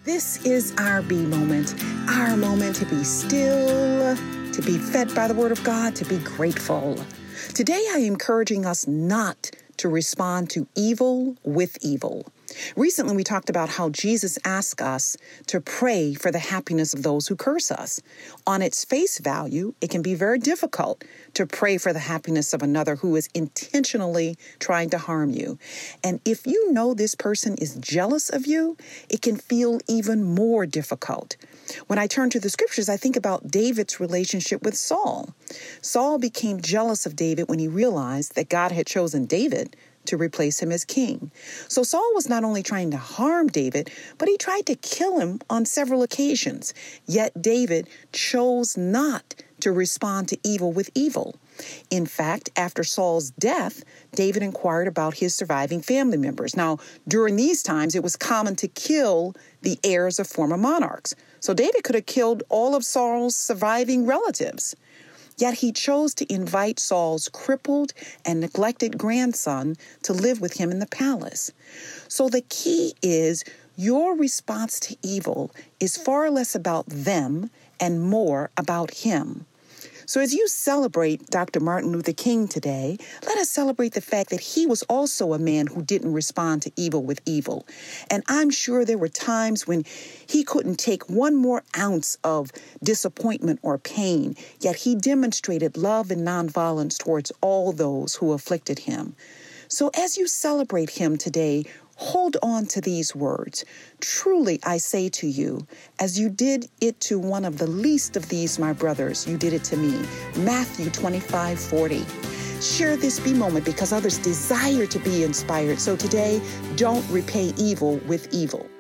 This is our our moment to be still, to be fed by the Word of God, to be grateful. Today I am encouraging us not to respond to evil with evil. Recently, we talked about how Jesus asked us to pray for the happiness of those who curse us. On its face value, it can be very difficult to pray for the happiness of another who is intentionally trying to harm you. And if you know this person is jealous of you, it can feel even more difficult. When I turn to the scriptures, I think about David's relationship with Saul. Saul became jealous of David when he realized that God had chosen David to replace him as king. So Saul was not only trying to harm David, but he tried to kill him on several occasions. Yet David chose not to respond to evil with evil. In fact, after Saul's death, David inquired about his surviving family members. Now, during these times, it was common to kill the heirs of former monarchs. So David could have killed all of Saul's surviving relatives. Yet he chose to invite Saul's crippled and neglected grandson to live with him in the palace. So the key is your response to evil is far less about them and more about him. So as you celebrate Dr. Martin Luther King today, let us celebrate the fact that he was also a man who didn't respond to evil with evil. And I'm sure there were times when he couldn't take one more ounce of disappointment or pain, yet he demonstrated love and nonviolence towards all those who afflicted him. So as you celebrate him today, hold on to these words. Truly, I say to you, as you did it to one of the least of these, my brothers, you did it to me. Matthew 25:40. Share this Be moment because others desire to be inspired. So today, don't repay evil with evil.